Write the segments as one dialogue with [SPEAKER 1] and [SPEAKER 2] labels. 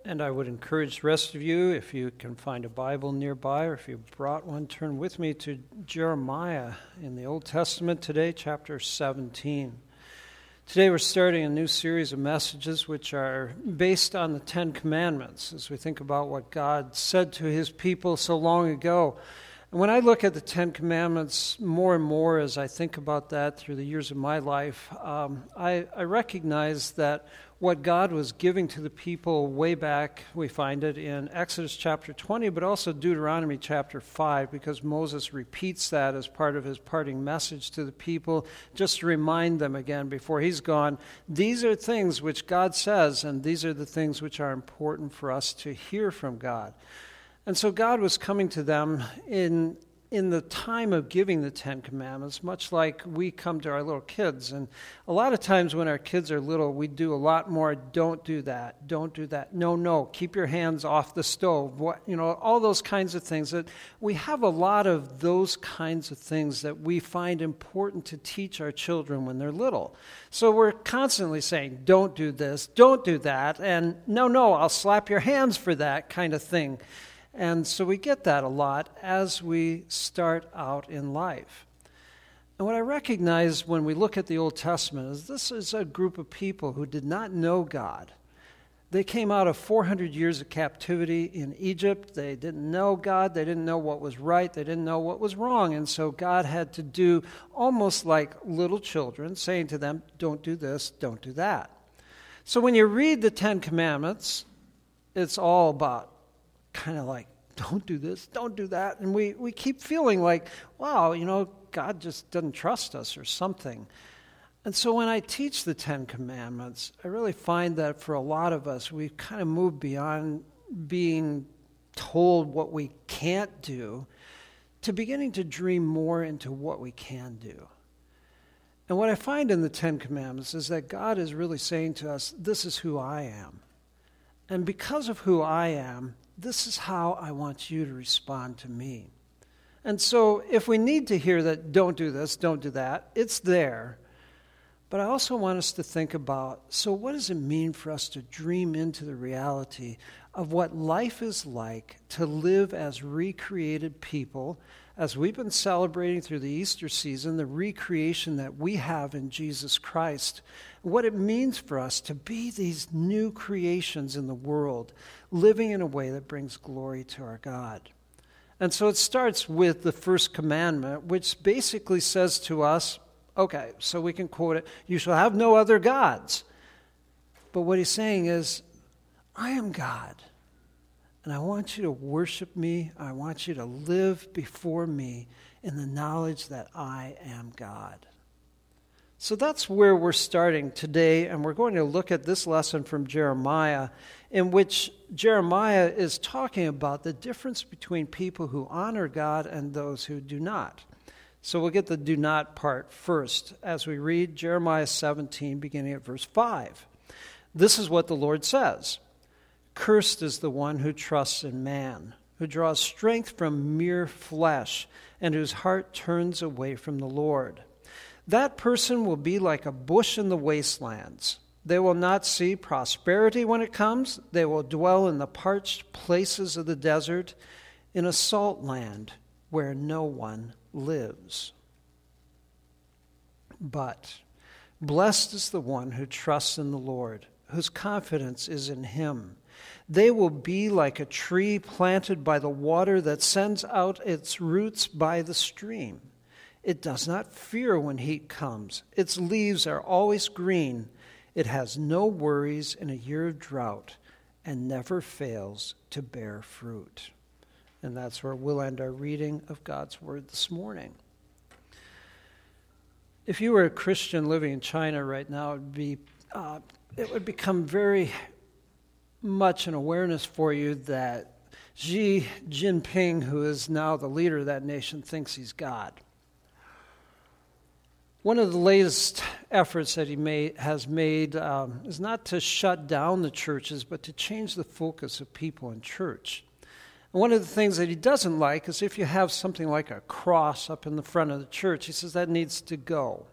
[SPEAKER 1] And I would encourage the rest of you, if you can find a Bible nearby, or if you brought one, turn with me to Jeremiah in the Old Testament today, chapter 17. Today we're starting a new series of messages which are based on the Ten Commandments as we think about what God said to his people so long ago. And when I look at the Ten Commandments more and more as I think about that through the years of my life, I recognize that what God was giving to the people way back, we find it in Exodus chapter 20, but also Deuteronomy chapter 5, because Moses repeats that as part of his parting message to the people, just to remind them again before he's gone, these are things which God says, and these are the things which are important for us to hear from God. And so God was coming to them in the time of giving the Ten Commandments, much like we come to our little kids. And a lot of times when our kids are little, we do a lot more, don't do that, no, keep your hands off the stove, all those kinds of things. That we have a lot of those kinds of things that we find important to teach our children when they're little. So we're constantly saying, don't do this, don't do that, and no, I'll slap your hands for that kind of thing. And so we get that a lot as we start out in life. And what I recognize when we look at the Old Testament is this is a group of people who did not know God. They came out of 400 years of captivity in Egypt. They didn't know God. They didn't know what was right. They didn't know what was wrong. And so God had to do almost like little children, saying to them, don't do this, don't do that. So when you read the Ten Commandments, it's all about kind of like, don't do this, don't do that. And we keep feeling like, wow, God just doesn't trust us or something. And so when I teach the Ten Commandments, I really find that for a lot of us, we've kind of moved beyond being told what we can't do to beginning to dream more into what we can do. And what I find in the Ten Commandments is that God is really saying to us, this is who I am. And because of who I am, this is how I want you to respond to me. And so if we need to hear that, don't do this, don't do that, it's there. But I also want us to think about, so what does it mean for us to dream into the reality of what life is like to live as recreated people, as we've been celebrating through the Easter season, the recreation that we have in Jesus Christ, what it means for us to be these new creations in the world, living in a way that brings glory to our God. And so it starts with the first commandment, which basically says to us, okay, so we can quote it, you shall have no other gods. But what he's saying is, I am God. And I want you to worship me. I want you to live before me in the knowledge that I am God. So that's where we're starting today, and we're going to look at this lesson from Jeremiah, in which Jeremiah is talking about the difference between people who honor God and those who do not. So we'll get the do not part first as we read Jeremiah 17, beginning at verse 5. This is what the Lord says. Cursed is the one who trusts in man, who draws strength from mere flesh, and whose heart turns away from the Lord. That person will be like a bush in the wastelands. They will not see prosperity when it comes. They will dwell in the parched places of the desert, in a salt land where no one lives. But blessed is the one who trusts in the Lord, whose confidence is in him. They will be like a tree planted by the water that sends out its roots by the stream. It does not fear when heat comes. Its leaves are always green. It has no worries in a year of drought and never fails to bear fruit. And that's where we'll end our reading of God's Word this morning. If you were a Christian living in China right now, it would become very much an awareness for you that Xi Jinping, who is now the leader of that nation, thinks he's God. One of the latest efforts that he has made is not to shut down the churches, but to change the focus of people in church. And one of the things that he doesn't like is if you have something like a cross up in the front of the church, he says that needs to go.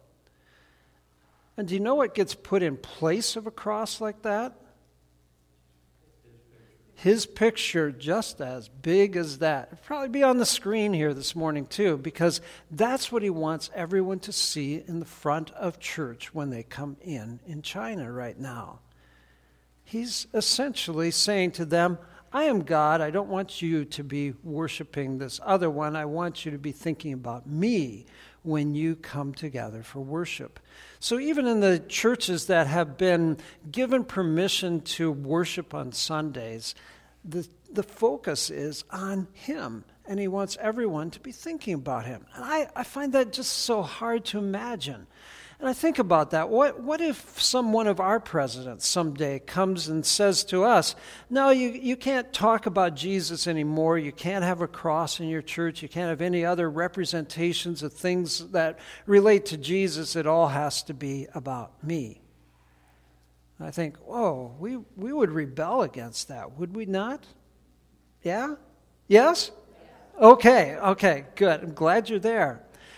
[SPEAKER 1] And do you know what gets put in place of a cross like that? his picture just as big as that. It'll probably be on the screen here this morning too, because that's what he wants everyone to see in the front of church when they come in China right now. He's essentially saying to them, I am God. I don't want you to be worshiping this other one. I want you to be thinking about me when you come together for worship. So even in the churches that have been given permission to worship on Sundays, the focus is on him, and he wants everyone to be thinking about him. And I find that just so hard to imagine. And I think about that. What if one of our presidents someday comes and says to us, no, you can't talk about Jesus anymore. You can't have a cross in your church. You can't have any other representations of things that relate to Jesus. It all has to be about me. I think, whoa, we would rebel against that, would we not? Yeah? Yes? Okay, good. I'm glad you're there.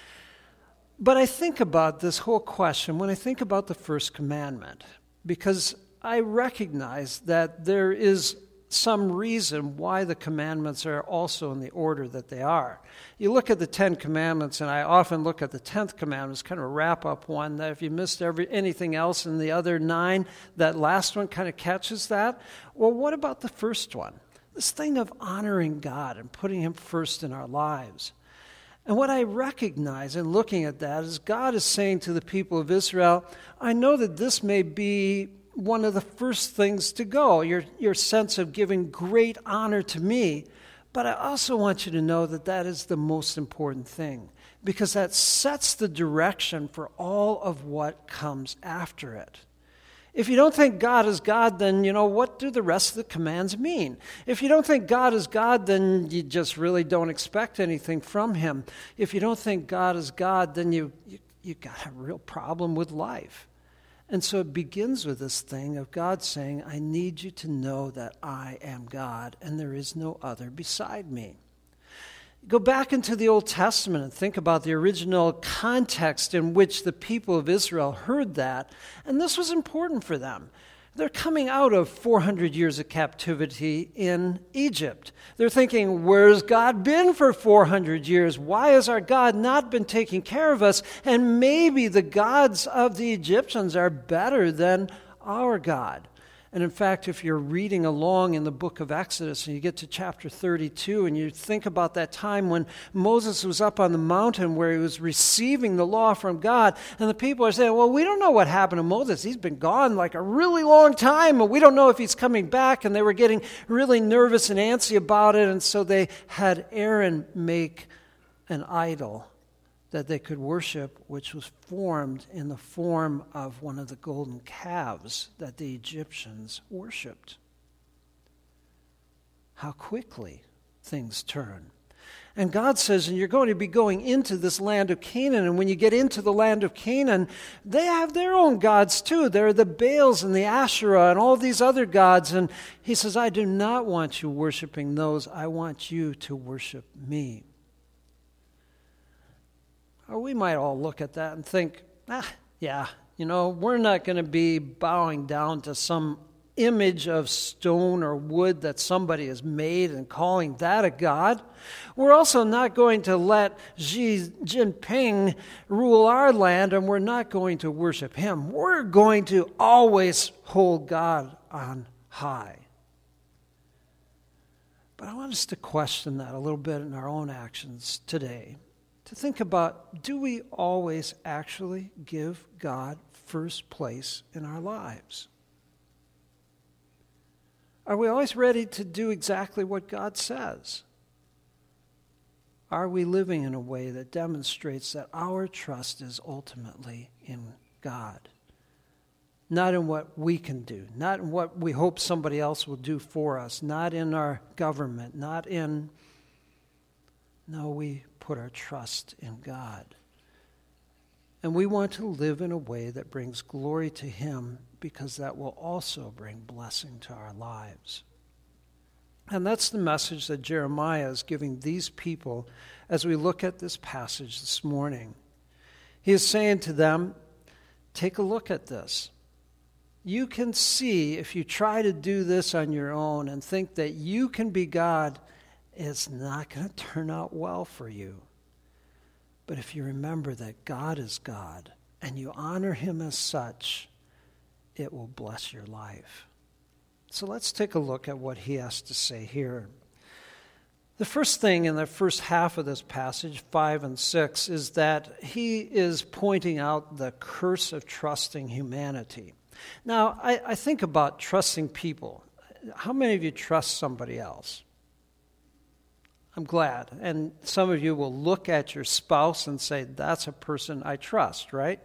[SPEAKER 1] But I think about this whole question when I think about the first commandment, because I recognize that there is some reason why the commandments are also in the order that they are. You look at the 10 commandments, and I often look at the 10th commandment as kind of a wrap-up one, that if you missed anything else in the other 9, that last one kind of catches that. Well, what about the first one? This thing of honoring God and putting him first in our lives. And what I recognize in looking at that is God is saying to the people of Israel, I know that this may be one of the first things to go, your sense of giving great honor to me, but I also want you to know that that is the most important thing, because that sets the direction for all of what comes after it. If you don't think God is God, then, what do the rest of the commands mean? If you don't think God is God, then you just really don't expect anything from him. If you don't think God is God, then you got a real problem with life. And so it begins with this thing of God saying, I need you to know that I am God, and there is no other beside me. Go back into the Old Testament and think about the original context in which the people of Israel heard that, and this was important for them. They're coming out of 400 years of captivity in Egypt. They're thinking, where's God been for 400 years? Why has our God not been taking care of us? And maybe the gods of the Egyptians are better than our God. And in fact, if you're reading along in the book of Exodus and you get to chapter 32 and you think about that time when Moses was up on the mountain where he was receiving the law from God, and the people are saying, well, we don't know what happened to Moses. He's been gone like a really long time, and we don't know if he's coming back. And they were getting really nervous and antsy about it, and so they had Aaron make an idol that they could worship, which was formed in the form of one of the golden calves that the Egyptians worshipped. How quickly things turn. And God says, and you're going to be going into this land of Canaan, and when you get into the land of Canaan, they have their own gods too. There are the Baals and the Asherah and all these other gods. And he says, I do not want you worshiping those. I want you to worship me. Or we might all look at that and think, we're not going to be bowing down to some image of stone or wood that somebody has made and calling that a god. We're also not going to let Xi Jinping rule our land, and we're not going to worship him. We're going to always hold God on high. But I want us to question that a little bit in our own actions today. To think about, do we always actually give God first place in our lives? Are we always ready to do exactly what God says? Are we living in a way that demonstrates that our trust is ultimately in God? Not in what we can do, not in what we hope somebody else will do for us, not in our government, No, we put our trust in God. And we want to live in a way that brings glory to him, because that will also bring blessing to our lives. And that's the message that Jeremiah is giving these people as we look at this passage this morning. He is saying to them, take a look at this. you can see if you try to do this on your own and think that you can be God, it's not going to turn out well for you. But if you remember that God is God and you honor him as such, it will bless your life. So let's take a look at what he has to say here. The first thing in the first half of this passage, 5 and 6, is that he is pointing out the curse of trusting humanity. Now, I think about trusting people. How many of you trust somebody else? I'm glad. And some of you will look at your spouse and say, that's a person I trust, right?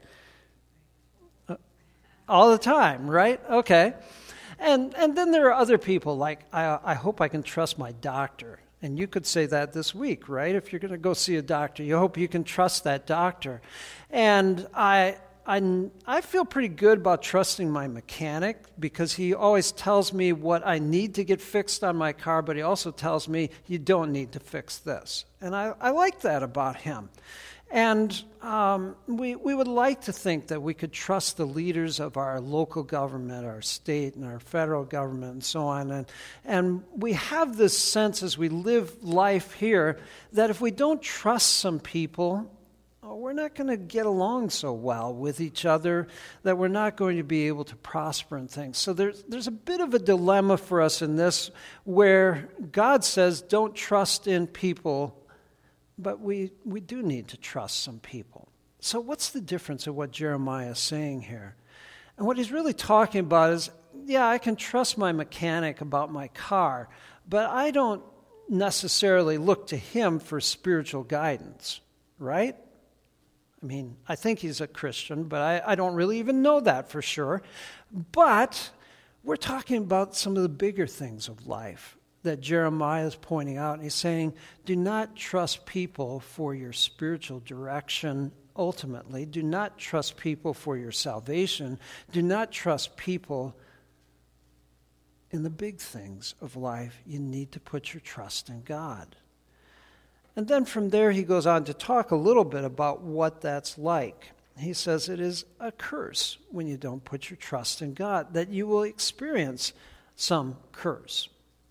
[SPEAKER 1] All the time, right? Okay. And then there are other people, like I hope I can trust my doctor. And you could say that this week, right? If you're going to go see a doctor, you hope you can trust that doctor. And I feel pretty good about trusting my mechanic because he always tells me what I need to get fixed on my car, but he also tells me you don't need to fix this. And I like that about him. And we would like to think that we could trust the leaders of our local government, our state and our federal government and so on. And we have this sense as we live life here that if we don't trust some people, we're not going to get along so well with each other, that we're not going to be able to prosper in things. So there's a bit of a dilemma for us in this where God says don't trust in people, but we do need to trust some people. So what's the difference of what Jeremiah is saying here? And what he's really talking about is, yeah, I can trust my mechanic about my car, but I don't necessarily look to him for spiritual guidance, right? I mean, I think he's a Christian, but I don't really even know that for sure. But we're talking about some of the bigger things of life that Jeremiah is pointing out. And he's saying, do not trust people for your spiritual direction ultimately. Do not trust people for your salvation. Do not trust people in the big things of life. You need to put your trust in God. And then from there he goes on to talk a little bit about what that's like. He says it is a curse when you don't put your trust in God, that you will experience some curse.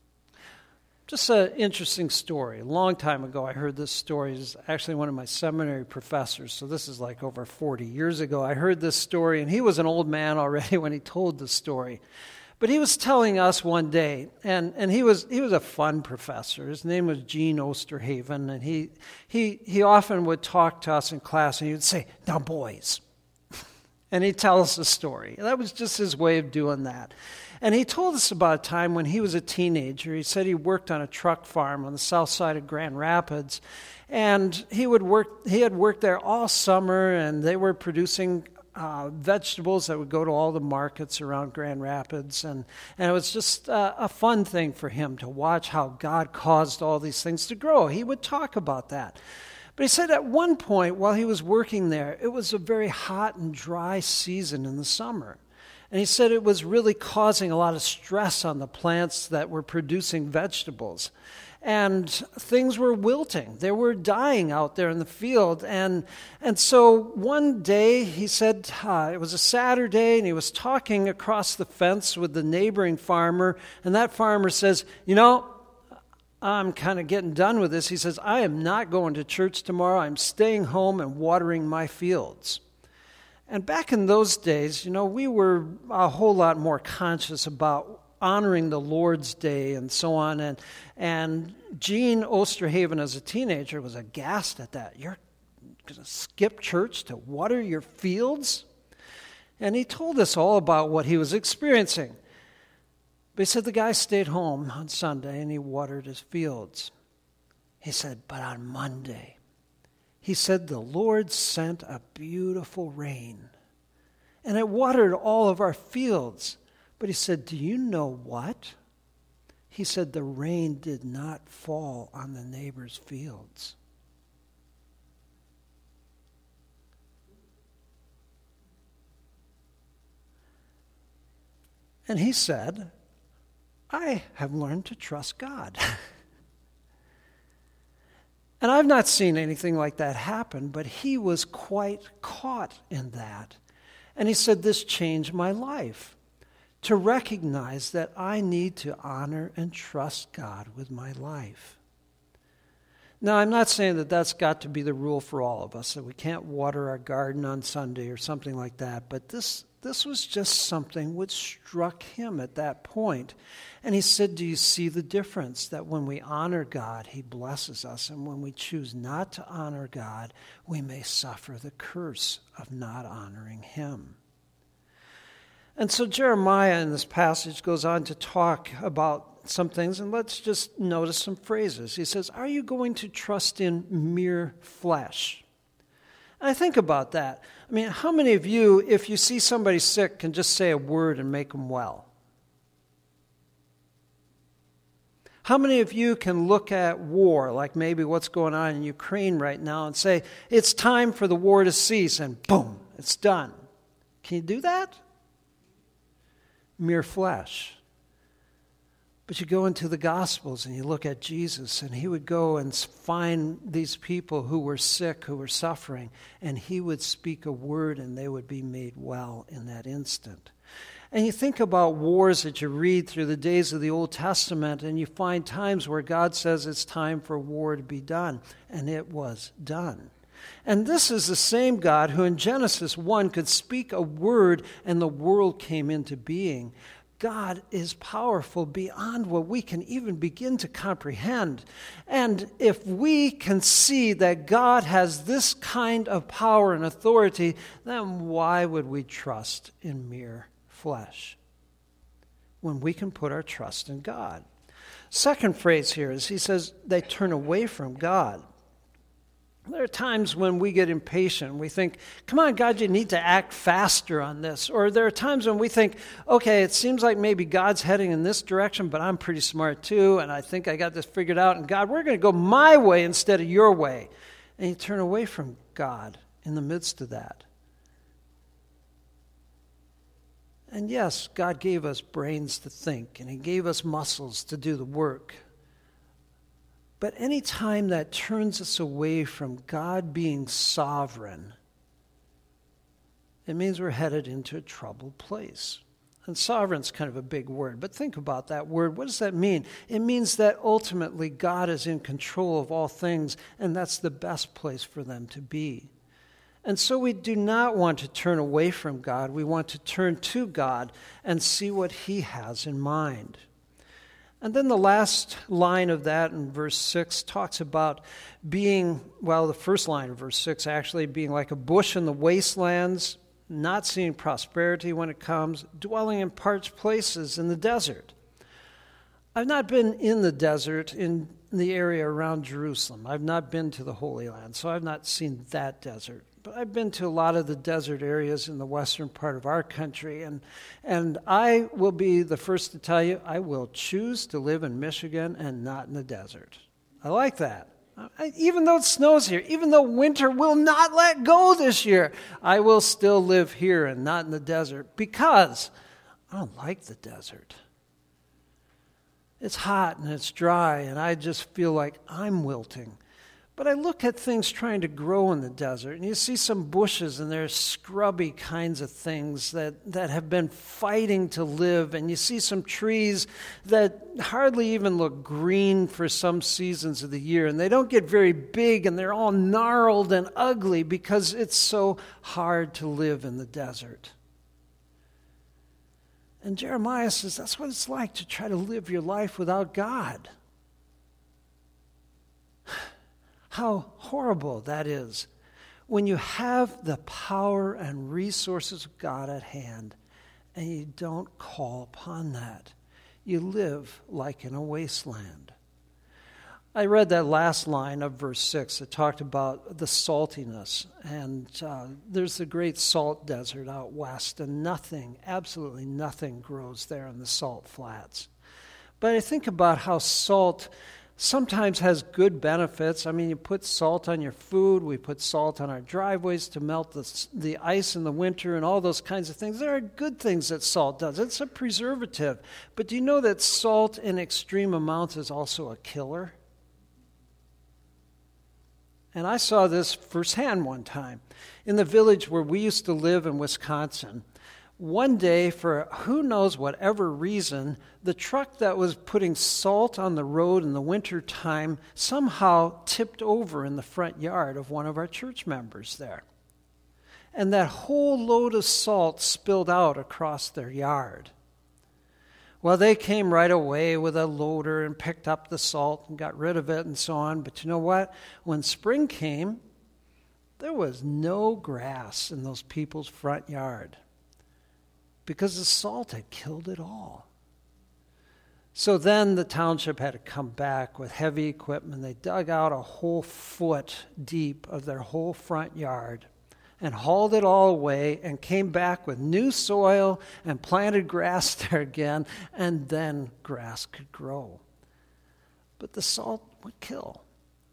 [SPEAKER 1] Just an interesting story. A long time ago I heard this story. It's actually one of my seminary professors, so this is like over 40 years ago. I heard this story, and he was an old man already when he told the story. But he was telling us one day, and he was a fun professor. His name was Gene Osterhaven, and he often would talk to us in class, and he would say, "Now, boys," and he'd tell us a story. That was just his way of doing that. And he told us about a time when he was a teenager. He said he worked on a truck farm on the south side of Grand Rapids, and he had worked there all summer, and they were producing vegetables that would go to all the markets around Grand Rapids. And it was just a fun thing for him to watch how God caused all these things to grow. He would talk about that. But he said at one point while he was working there, it was a very hot and dry season in the summer. And he said it was really causing a lot of stress on the plants that were producing vegetables. And things were wilting. They were dying out there in the field. And so one day, he said, it was a Saturday, and he was talking across the fence with the neighboring farmer. And that farmer says, I'm kind of getting done with this. He says, I am not going to church tomorrow. I'm staying home and watering my fields. And back in those days, we were a whole lot more conscious about honoring the Lord's Day and so on. And Gene Osterhaven, as a teenager, was aghast at that. You're going to skip church to water your fields? And he told us all about what he was experiencing. But he said the guy stayed home on Sunday and he watered his fields. He said, but on Monday, he said the Lord sent a beautiful rain. And it watered all of our fields. But he said, do you know what? He said the rain did not fall on the neighbor's fields. And he said, I have learned to trust God. And I've not seen anything like that happen, but he was quite caught in that. And he said, this changed my life. to recognize that I need to honor and trust God with my life. Now, I'm not saying that that's got to be the rule for all of us, that we can't water our garden on Sunday or something like that, but this was just something which struck him at that point. And he said, do you see the difference? That when we honor God, he blesses us, and when we choose not to honor God, we may suffer the curse of not honoring him. And so Jeremiah in this passage goes on to talk about some things, and let's just notice some phrases. He says, are you going to trust in mere flesh? And I think about that. I mean, how many of you, if you see somebody sick, can just say a word and make them well? How many of you can look at war, like maybe what's going on in Ukraine right now, and say, it's time for the war to cease, and boom, it's done? Can you do that? Mere flesh. But you go into the Gospels and you look at Jesus, and he would go and find these people who were sick, who were suffering, and he would speak a word and they would be made well in that instant. And you think about wars that you read through the days of the Old Testament, and you find times where God says it's time for war to be done, and it was done. And this is the same God who in Genesis 1 could speak a word and the world came into being. God is powerful beyond what we can even begin to comprehend. And if we can see that God has this kind of power and authority, then why would we trust in mere flesh when we can put our trust in God? Second phrase here is he says they turn away from God. There are times when we get impatient. We think, come on, God, you need to act faster on this. Or there are times when we think, okay, it seems like maybe God's heading in this direction, but I'm pretty smart too, and I think I got this figured out. And God, we're going to go my way instead of your way. And you turn away from God in the midst of that. And yes, God gave us brains to think, and he gave us muscles to do the work. But any time that turns us away from God being sovereign, it means we're headed into a troubled place. And sovereign's kind of a big word, but think about that word. What does that mean? It means that ultimately God is in control of all things, and that's the best place for them to be. And so we do not want to turn away from God. We want to turn to God and see what he has in mind. And then the last line of that in verse 6 talks about being, well, the first line of verse 6 actually being like a bush in the wastelands, not seeing prosperity when it comes, dwelling in parched places in the desert. I've not been in the desert in the area around Jerusalem. I've not been to the Holy Land, so I've not seen that desert. But I've been to a lot of the desert areas in the western part of our country, and I will be the first to tell you, I will choose to live in Michigan and not in the desert. I like that. Even though it snows here, even though winter will not let go this year, I will still live here and not in the desert because I don't like the desert. It's hot and it's dry, and I just feel like I'm wilting. But I look at things trying to grow in the desert, and you see some bushes, and there's scrubby kinds of things that have been fighting to live, and you see some trees that hardly even look green for some seasons of the year, and they don't get very big, and they're all gnarled and ugly because it's so hard to live in the desert. And Jeremiah says that's what it's like to try to live your life without God. How horrible that is when you have the power and resources of God at hand and you don't call upon that. You live like in a wasteland. I read that last line of verse 6 that talked about the saltiness, and there's the great salt desert out west, and nothing, absolutely nothing grows there in the salt flats. But I think about how salt sometimes has good benefits. I mean, you put salt on your food. We put salt on our driveways to melt the ice in the winter and all those kinds of things. There are good things that salt does. It's a preservative. But do you know that salt in extreme amounts is also a killer? And I saw this firsthand one time. In the village where we used to live in Wisconsin, One day, for who knows whatever reason, the truck that was putting salt on the road in the winter time somehow tipped over in the front yard of one of our church members there. And that whole load of salt spilled out across their yard. Well, they came right away with a loader and picked up the salt and got rid of it and so on. But you know what? When spring came, there was no grass in those people's front yard because the salt had killed it all. So then the township had to come back with heavy equipment. They dug out a whole foot deep of their whole front yard and hauled it all away and came back with new soil and planted grass there again, and then grass could grow. But the salt would kill.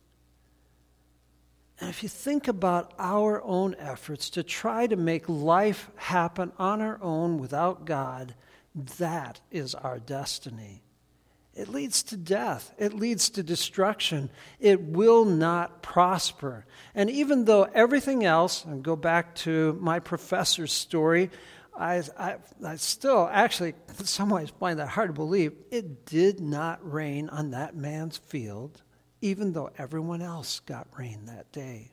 [SPEAKER 1] And if you think about our own efforts to try to make life happen on our own without God, that is our destiny. It leads to death. It leads to destruction. It will not prosper. And even though everything else, and go back to my professor's story, I still actually in some ways find that hard to believe. It did not rain on that man's field, even though everyone else got rain that day.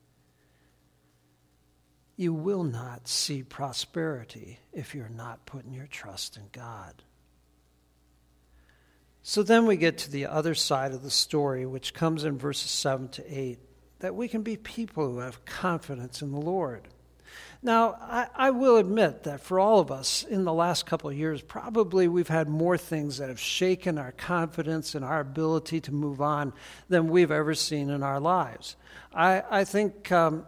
[SPEAKER 1] You will not see prosperity if you're not putting your trust in God. So then we get to the other side of the story, which comes in verses 7 to 8, that we can be people who have confidence in the Lord. Now, I will admit that for all of us in the last couple of years, probably we've had more things that have shaken our confidence and our ability to move on than we've ever seen in our lives. I think,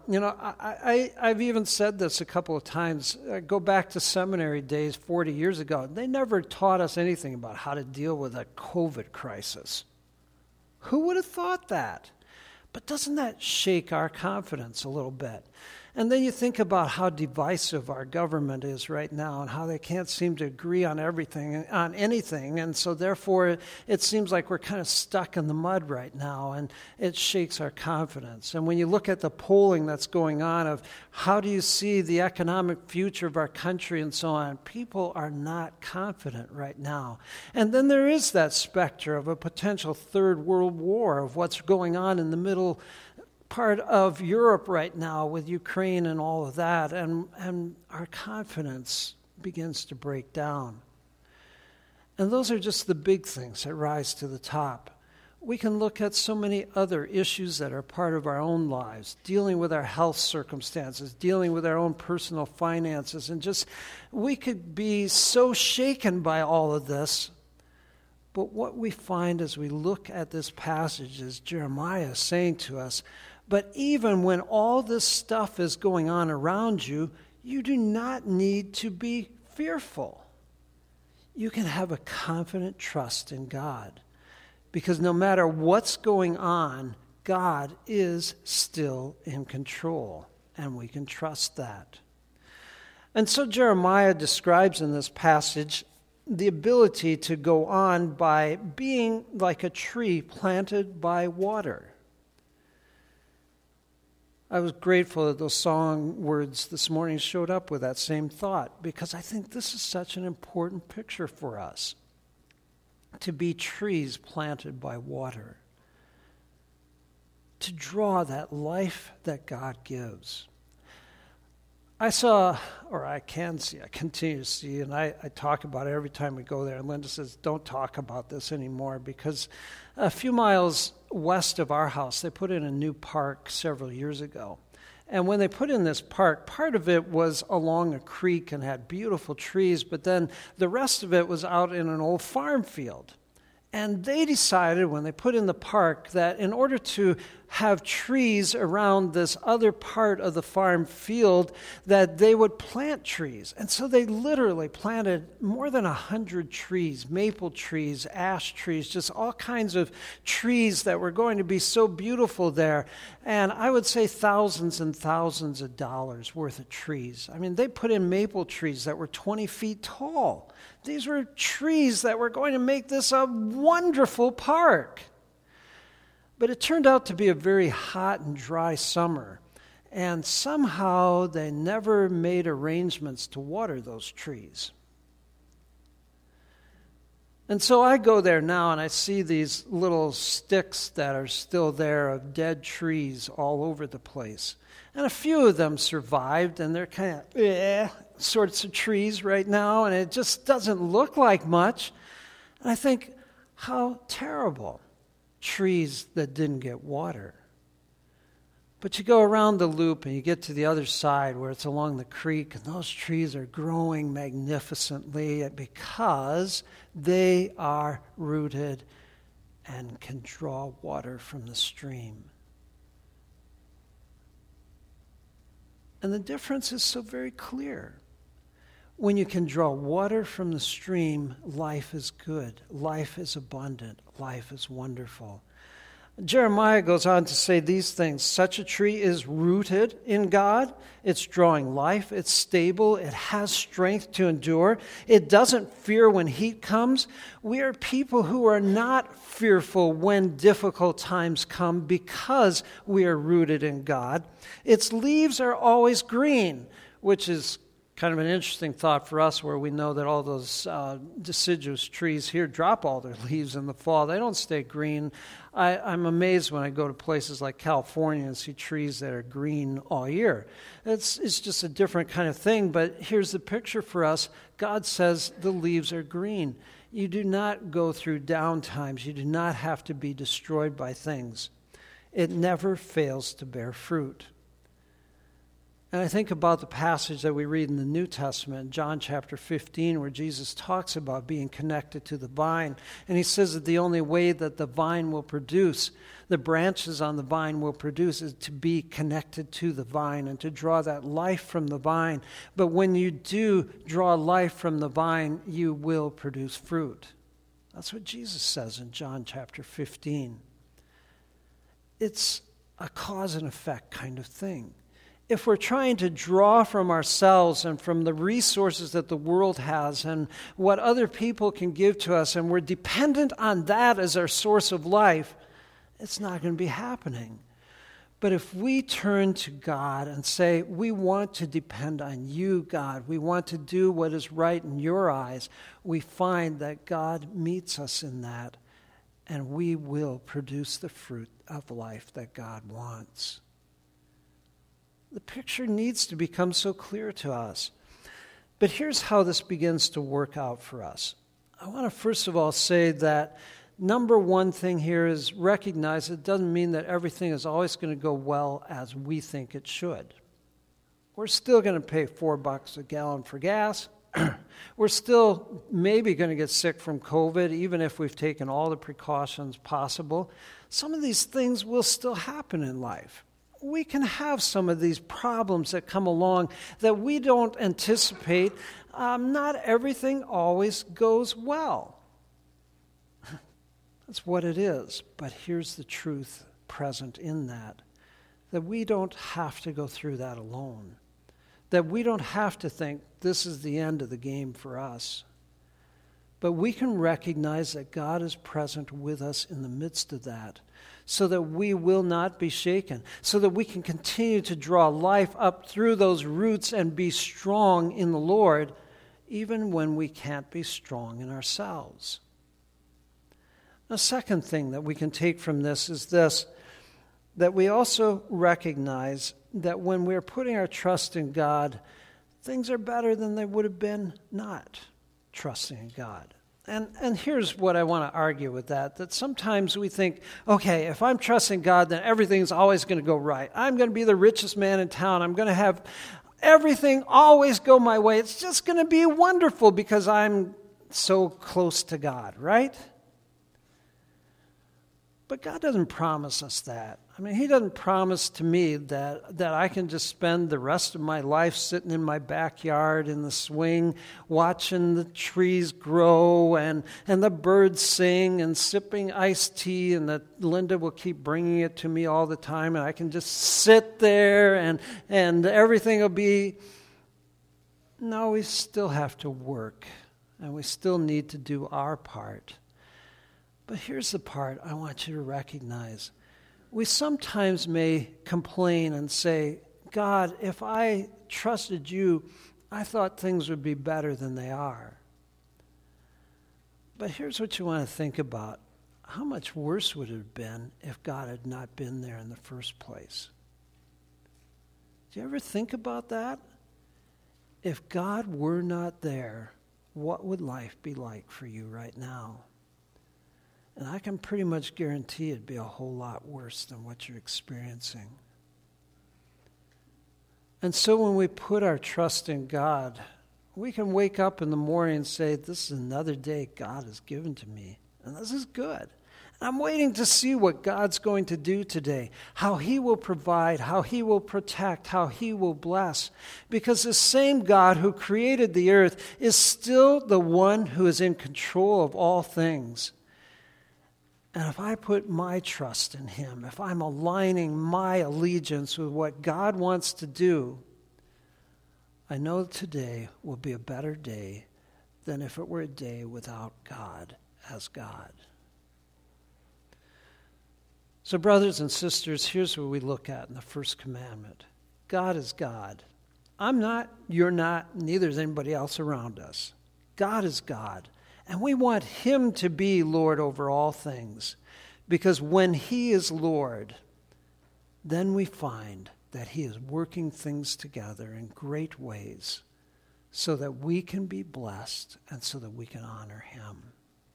[SPEAKER 1] I've even said this a couple of times. Go back to seminary days 40 years ago. They never taught us anything about how to deal with a COVID crisis. Who would have thought that? But doesn't that shake our confidence a little bit? And then you think about how divisive our government is right now and how they can't seem to agree on everything, on anything. And so therefore, it seems like we're kind of stuck in the mud right now, and it shakes our confidence. And when you look at the polling that's going on of how do you see the economic future of our country and so on, people are not confident right now. And then there is that specter of a potential third world war, of what's going on in the middle part of Europe right now with Ukraine and all of that, and our confidence begins to break down. And those are just the big things that rise to the top. We can look at so many other issues that are part of our own lives, dealing with our health circumstances, dealing with our own personal finances, and just we could be so shaken by all of this. But what we find as we look at this passage is Jeremiah saying to us, but even when all this stuff is going on around you, you do not need to be fearful. You can have a confident trust in God, because no matter what's going on, God is still in control, and we can trust that. And so Jeremiah describes in this passage the ability to go on by being like a tree planted by water. I was grateful that those song words this morning showed up with that same thought, because I think this is such an important picture for us, to be trees planted by water, to draw that life that God gives. I continue to see, and I talk about it every time we go there. And Linda says, don't talk about this anymore, because a few miles west of our house, they put in a new park several years ago. And when they put in this park, part of it was along a creek and had beautiful trees, but then the rest of it was out in an old farm field. And they decided when they put in the park that in order to have trees around this other part of the farm field, that they would plant trees. And so they literally planted more than 100 trees, maple trees, ash trees, just all kinds of trees that were going to be so beautiful there. And I would say thousands and thousands of dollars worth of trees. I mean, they put in maple trees that were 20 feet tall. These were trees that were going to make this a wonderful park. But it turned out to be a very hot and dry summer. and somehow they never made arrangements to water those trees. And so I go there now and I see these little sticks that are still there of dead trees all over the place. And a few of them survived, and they're kind of sorts of trees right now, and it just doesn't look like much. And I think, how terrible. Trees that didn't get water. But you go around the loop and you get to the other side where it's along the creek, and those trees are growing magnificently because they are rooted and can draw water from the stream. And the difference is so very clear. When you can draw water from the stream, life is good, life is abundant, life is wonderful. Jeremiah goes on to say these things. Such a tree is rooted in God. It's drawing life. It's stable. It has strength to endure. It doesn't fear when heat comes. We are people who are not fearful when difficult times come because we are rooted in God. Its leaves are always green, which is kind of an interesting thought for us, where we know that all those deciduous trees here drop all their leaves in the fall. They don't stay green. I'm amazed when I go to places like California and see trees that are green all year. It's just a different kind of thing, but here's the picture for us. God says the leaves are green. You do not go through down times. You do not have to be destroyed by things. It never fails to bear fruit. And I think about the passage that we read in the New Testament, John chapter 15, where Jesus talks about being connected to the vine. And he says that the only way that the vine will produce, the branches on the vine will produce, is to be connected to the vine and to draw that life from the vine. But when you do draw life from the vine, you will produce fruit. That's what Jesus says in John chapter 15. It's a cause and effect kind of thing. If we're trying to draw from ourselves and from the resources that the world has and what other people can give to us, and we're dependent on that as our source of life, it's not going to be happening. But if we turn to God and say, we want to depend on you, God, we want to do what is right in your eyes, we find that God meets us in that, and we will produce the fruit of life that God wants. The picture needs to become so clear to us. But here's how this begins to work out for us. I want to first of all say that number one thing here is recognize it doesn't mean that everything is always going to go well as we think it should. We're still going to pay $4 a gallon for gas. We're still maybe going to get sick from COVID, even if we've taken all the precautions possible. Some of these things will still happen in life. We can have some of these problems that come along that we don't anticipate. Not everything always goes well. That's what it is. But here's the truth present in that we don't have to go through that alone. That we don't have to think this is the end of the game for us. But we can recognize that God is present with us in the midst of that, so that we will not be shaken, so that we can continue to draw life up through those roots and be strong in the Lord, even when we can't be strong in ourselves. The second thing that we can take from this is this, that we also recognize that when we're putting our trust in God, things are better than they would have been not trusting in God. And here's what I want to argue with that sometimes we think, okay, if I'm trusting God, then everything's always going to go right. I'm going to be the richest man in town. I'm going to have everything always go my way. It's just going to be wonderful because I'm so close to God, right? But God doesn't promise us that. I mean, He doesn't promise to me that I can just spend the rest of my life sitting in my backyard in the swing, watching the trees grow and the birds sing and sipping iced tea, and that Linda will keep bringing it to me all the time, and I can just sit there and everything will be... No, we still have to work, and we still need to do our part. But here's the part I want you to recognize. We sometimes may complain and say, God, if I trusted you, I thought things would be better than they are. But here's what you want to think about. How much worse would it have been if God had not been there in the first place? Do you ever think about that? If God were not there, what would life be like for you right now? And I can pretty much guarantee it'd be a whole lot worse than what you're experiencing. And so when we put our trust in God, we can wake up in the morning and say, this is another day God has given to me. And this is good. I'm waiting to see what God's going to do today, how he will provide, how he will protect, how he will bless. Because the same God who created the earth is still the one who is in control of all things. And if I put my trust in him, if I'm aligning my allegiance with what God wants to do, I know today will be a better day than if it were a day without God as God. So brothers and sisters, here's what we look at in the first commandment. God is God. I'm not, you're not, neither is anybody else around us. God is God. And we want him to be Lord over all things. Because when he is Lord, then we find that he is working things together in great ways so that we can be blessed and so that we can honor him.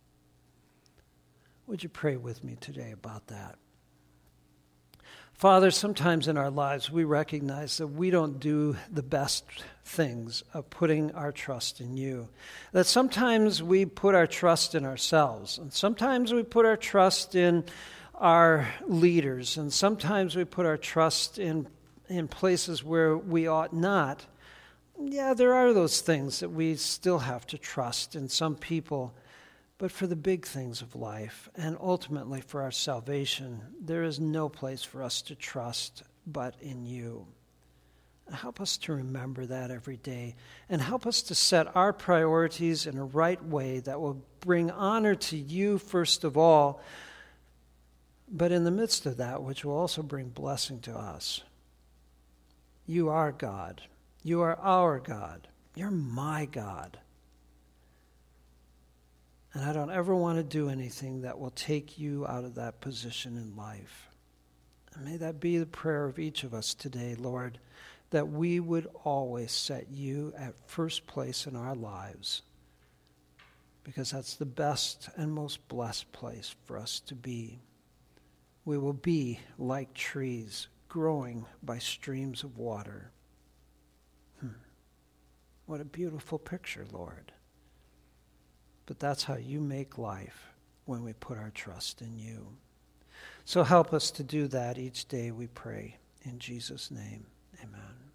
[SPEAKER 1] Would you pray with me today about that? Father, sometimes in our lives we recognize that we don't do the best things of putting our trust in you. That sometimes we put our trust in ourselves, and sometimes we put our trust in our leaders, and sometimes we put our trust in places where we ought not. Yeah, there are those things that we still have to trust in some people. But for the big things of life, and ultimately for our salvation, there is no place for us to trust but in you. Help us to remember that every day, and help us to set our priorities in a right way that will bring honor to you first of all, but in the midst of that, which will also bring blessing to us. You are God. You are our God. You're my God. And I don't ever want to do anything that will take you out of that position in life. And may that be the prayer of each of us today, Lord, that we would always set you at first place in our lives, because that's the best and most blessed place for us to be. We will be like trees growing by streams of water. What a beautiful picture, Lord. But that's how you make life when we put our trust in you. So help us to do that each day, we pray. In Jesus' name, amen.